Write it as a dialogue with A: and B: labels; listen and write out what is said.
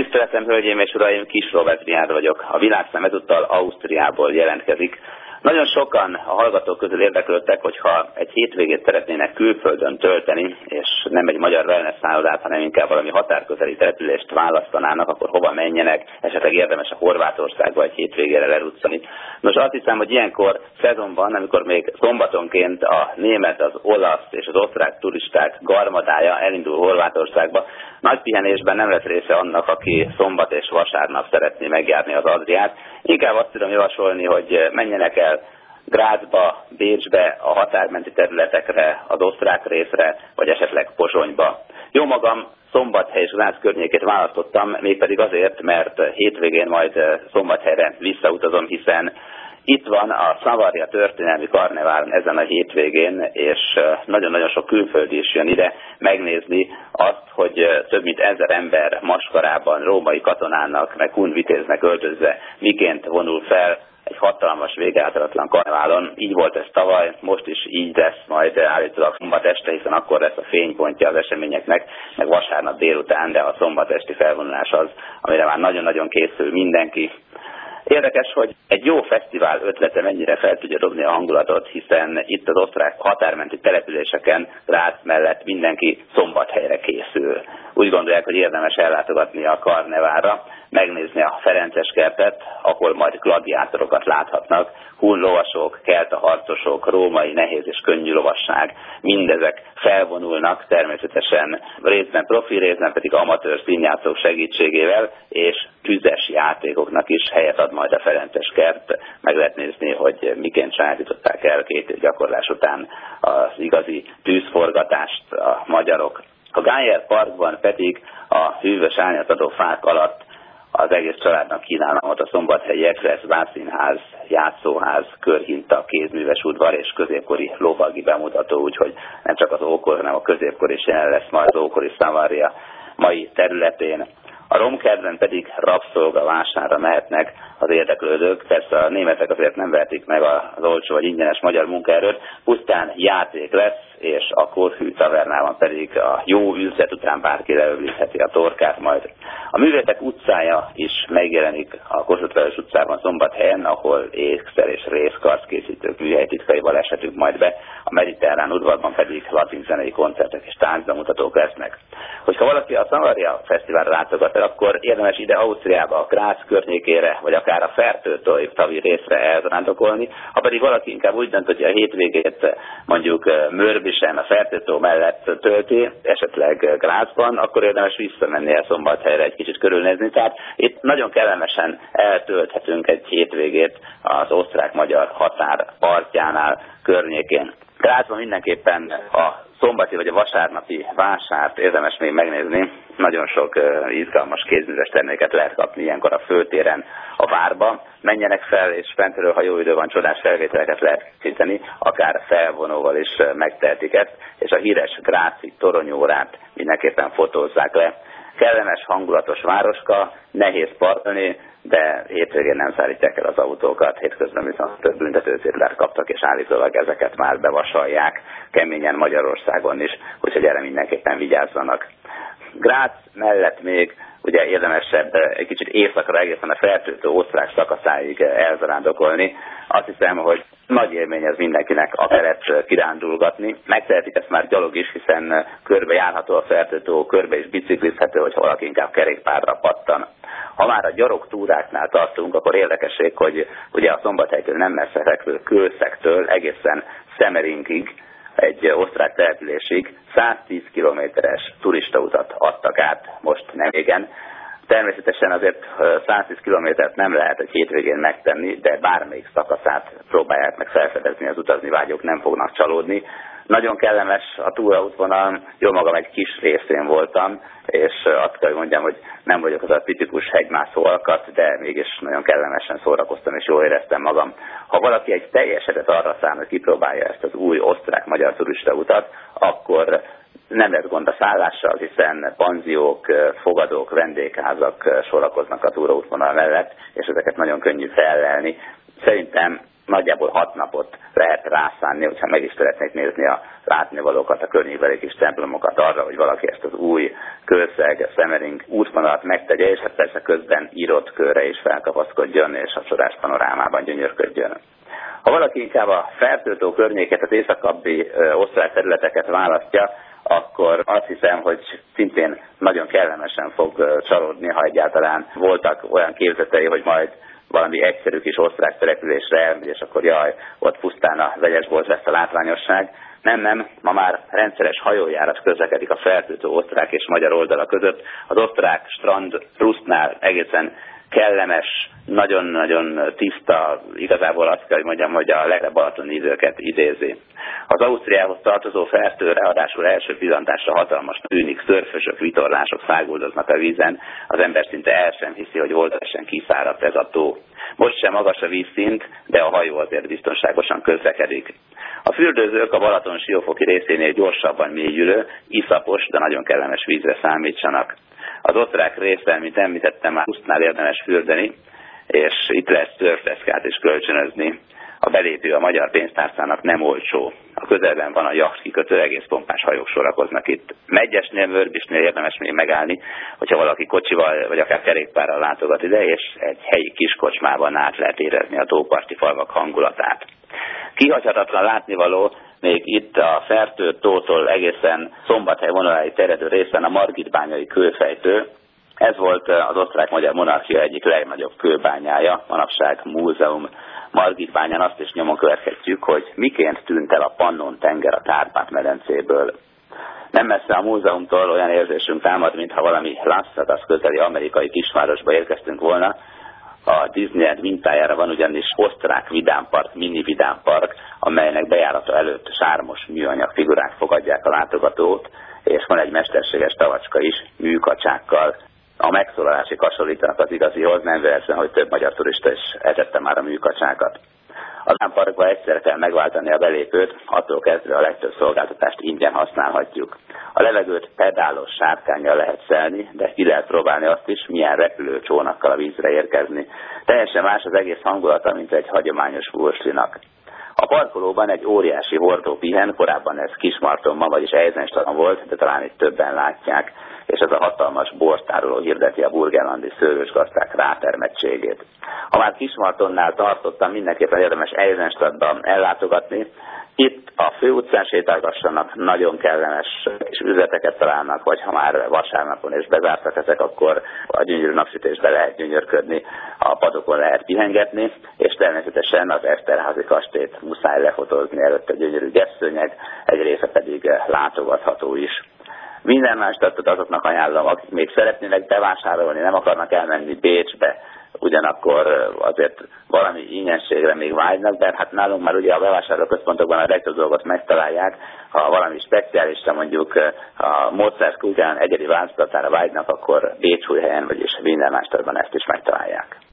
A: Tiszteletem, hölgyeim és uraim, Kis Robert Riárd vagyok. A Világszem ezúttal Ausztriából jelentkezik. Nagyon sokan a hallgatók közül érdeklődtek, hogyha egy hétvégét szeretnének külföldön tölteni, és nem egy magyar wellness szállodát, hanem inkább valami határközeli települést választanának, akkor hova menjenek, esetleg érdemes a Horvátországba egy hétvégére leruccani. Nos, azt hiszem, hogy ilyenkor szezonban, amikor még szombatonként a német, az olasz és az osztrák turisták garmadája elindul Horvátországba, nagy pihenésben nem lesz része annak, aki szombat és vasárnap szeretné megjárni az Adriát. Inkább azt tudom javasolni, hogy menjenek el Grazba, Bécsbe, a határmenti területekre, az osztrák részre, vagy esetleg Pozsonyba. Jó magam, Szombathely és Gráz környékét választottam, mégpedig azért, mert hétvégén majd Szombathelyre visszautazom, hiszen itt van a Savaria történelmi karnevál ezen a hétvégén, és nagyon-nagyon sok külföldi is jön ide megnézni azt, hogy több mint 1000 ember maskarában, római katonának, meg kunvitéznek öltözve, miként vonul fel egy hatalmas, végeláthatatlan karneválon. Így volt ez tavaly, most is így lesz majd állítólag szombat este, hiszen akkor lesz a fénypontja az eseményeknek, meg vasárnap délután, de a szombat esti felvonulás az, amire már nagyon-nagyon készül mindenki. Érdekes, hogy egy jó fesztivál ötlete mennyire fel tudja dobni a hangulatot, hiszen itt az osztrák határmenti településeken, Gráz mellett mindenki Szombathelyre készül. Úgy gondolják, hogy érdemes ellátogatni a karneválra, megnézni a Ferences kertet, ahol majd gladiátorokat láthatnak, hun lovasok, kelta harcosok, római nehéz és könnyű lovasság, mindezek felvonulnak természetesen részben profi, részben pedig amatőr színjátszók segítségével, és tüzes játékoknak is helyet ad majd a Ferences kert. Meg lehet nézni, hogy miként sajátították el 2 év gyakorlás után az igazi tűzforgatást a magyarok. A Gájer Parkban pedig a hűvös árnyatadó fák alatt az egész családnak kínálom ott a Szombathelyi Express, Vászínház, játszóház, körhinta, kézműves udvar és középkori lovagi bemutató, úgyhogy nem csak az ókor, hanem a középkor is jelen lesz majd az ókori Savaria mai területén. A romkertben pedig rabszolga vásárra mehetnek az érdeklődők. Persze a németek azért nem vehetik meg az olcsó vagy ingyenes magyar munkaerőt, pusztán játék lesz, és a Korhű tavernában pedig a jó üzlet után bárki leöblítheti a torkát majd. A Művészek utcája is megjelenik a Kossuth Lajos utcában Szombathelyen, ahol ékszer és részkarszkészítők műhelytitkaival eshetünk majd be, a Mediterrán udvarban pedig latinzenei koncertek és táncbemutatók lesznek. Hogyha valaki a Savaria Fesztiválra látogat el, akkor érdemes ide Ausztriába, a Gráz környékére, vagy akár a Fertőtó tavi részre elzarándokolni. Ha pedig valaki inkább úgy dönt, hogy a hétvégét mondjuk Mörbisen, a Fertőtó mellett tölti, esetleg Grázban, akkor érdemes visszamenni a Szombathelyre egy kicsit körülnézni. Tehát itt nagyon kellemesen eltölthetünk egy hétvégét az osztrák-magyar határ partjánál, környékén. Grázban mindenképpen a szombati vagy a vasárnapi vásárt érdemes még megnézni. Nagyon sok izgalmas kézműves terméket lehet kapni ilyenkor a főtéren, a várba. Menjenek fel, és fentről, ha jó idő van, csodás felvételeket lehet készíteni, akár felvonóval is megtehetik ezt, és a híres gráci toronyórát mindenképpen fotózzák le. Kellemes, hangulatos városka, nehéz parkolni, de hétvégén nem szállítják el az autókat, hétközben viszont több büntetőtételt kaptak, és állítólag ezeket már bevasalják keményen Magyarországon is, úgyhogy erre mindenképpen vigyázzanak. Gráz mellett még ugye érdemesebb egy kicsit északra egészen a Fertőtó osztrák szakaszáig elzarándokolni. Azt hiszem, hogy nagy élmény ez mindenkinek a keret kirándulgatni. Megtehetik ezt már gyalog is, hiszen körbe járható a Fertőtó, körbe is biciklizhető, hogyha valaki inkább kerékpárra pattan. Ha már a gyalogtúráknál tartunk, akkor érdekesség, hogy ugye a Szombathelytől nem messze fekvő Kőszektől egészen Szemerinkig, egy osztrák településig 110 kilométeres turistautat adtak át most nem régen. Természetesen azért 110 kilométert nem lehet egy hétvégén megtenni, de bármelyik szakaszát próbálják meg felfedezni, az utazni vágyók nem fognak csalódni. Nagyon kellemes a túraútvonal, jó magam egy kis részén voltam, és azt kell, hogy mondjam, hogy nem vagyok az a tipikus hegymászó alkat, de mégis nagyon kellemesen szórakoztam, és jól éreztem magam. Ha valaki egy teljes eset arra szán, hogy kipróbálja ezt az új osztrák-magyar turistautat, akkor nem lesz gond a szállással, hiszen panziók, fogadók, vendégházak sorakoznak a túraútvonal mellett, és ezeket nagyon könnyű fellelni. Szerintem nagyjából 6 napot lehet rászánni, hogyha meg is szeretnék nézni a látnivalókat, a környékbeli kis templomokat arra, hogy valaki ezt az új Kőszeg-Szemering útvonalat megtegye, és hát persze közben írott körre is felkapaszkodjon, és a csodás panorámában gyönyörködjön. Ha valaki inkább a Fertőtó környéket, az északabbi osztrák területeket választja, akkor azt hiszem, hogy szintén nagyon kellemesen fog csalódni, ha egyáltalán voltak olyan képzetei, hogy majd valami egyszerű kis osztrák településre elmegy, és akkor jaj, ott pusztán a vegyesbolt lesz a látványosság. Nem, ma már rendszeres hajójárat közlekedik a Fertőtó osztrák és magyar oldala között. Az osztrák strand Rustnál egészen kellemes, nagyon-nagyon tiszta, igazából azt kell, hogy mondjam, hogy a legjobb balatoni időket idézi. Az Ausztriához tartozó Fertő ráadásul első pillantásra hatalmasnak tűnik, szörfösök, vitorlások száguldoznak a vízen, az ember szinte el sem hiszi, hogy oldalesen kiszáradt ez a tó. Most sem magas a vízszint, de a hajó azért biztonságosan közlekedik. A fürdőzők a Balaton siófoki részénél gyorsabban mélyülő, iszapos, de nagyon kellemes vízre számítsanak. Az osztrák részen, mint említettem, már Rustnál érdemes fürdeni, és itt lehet szörfdeszkát is kölcsönözni. A belépő a magyar pénztárcának nem olcsó. A közelben van a jachtkikötő, egész pompás hajók sorakoznak itt. Megyesnél, Mörgisnél érdemes még megállni, hogyha valaki kocsival vagy akár kerékpárral látogat ide, és egy helyi kiskocsmában át lehet érezni a tóparti falvak hangulatát. Kihagyhatatlan látnivaló még itt a Fertőtótól egészen Szombathely vonaláig terjedő részen a Margitbányai kőfejtő. Ez volt az osztrák-magyar monarchia egyik legnagyobb kőbányája, manapság múzeum. Margitbányán azt is nyomon követhetjük, hogy miként tűnt el a Pannon-tenger a Kárpát-medencéből. Nem messze a múzeumtól olyan érzésünk támad, mintha valami Las Vegas közeli amerikai kisvárosba érkeztünk volna. A Disneyland mintájára van ugyanis osztrák vidámpark, mini vidámpark, amelynek bejárata előtt sármos műanyag figurák fogadják a látogatót, és van egy mesterséges tavacska is műkacsákkal. A megszólalásig hasonlítanak az igazihoz, nem véletlen, hogy több magyar turista is etette már a műkacsákat. A vidámparkba egyszer kell megváltani a belépőt, attól kezdve a legtöbb szolgáltatást ingyen használhatjuk. A levegőt pedálos sárkánnyal lehet szelni, de ki lehet próbálni azt is, milyen repülőcsónakkal a vízre érkezni. Teljesen más az egész hangulata, mint egy hagyományos vurslinak. A parkolóban egy óriási hordó pihen, korábban ez Kismartonban, vagyis Eisenstadtban volt, de talán itt többen látják, és ez a hatalmas bortároló hirdeti a burgenlandi szőlősgazdák rátermettségét. Ha már Kismartonnál tartottam, mindenképpen érdemes Eisenstadtban ellátogatni. Itt a főutcán sétálgassanak, nagyon kellemes és üzleteket találnak, vagy ha már vasárnapon és bezártak ezek, akkor a gyönyörű napsütésbe lehet gyönyörködni, a padokon lehet pihengetni, és természetesen az Eszterházy kastélyt muszáj lefotózni, előtte gyönyörű gyesszőnyeg, egy része pedig látogatható is. Minden más tettet azoknak ajánlom, akik még szeretnének bevásárolni, nem akarnak elmenni Bécsbe, ugyanakkor azért valami ingyenségre még vágynak, de hát nálunk már ugye a bevásárlóközpontokban a legtöbb dolgot megtalálják, ha valami speciálisra mondjuk a Mozart kutyán egyedi változatára vágynak, akkor Bécsújhelyen, vagyis minden más terben ezt is megtalálják.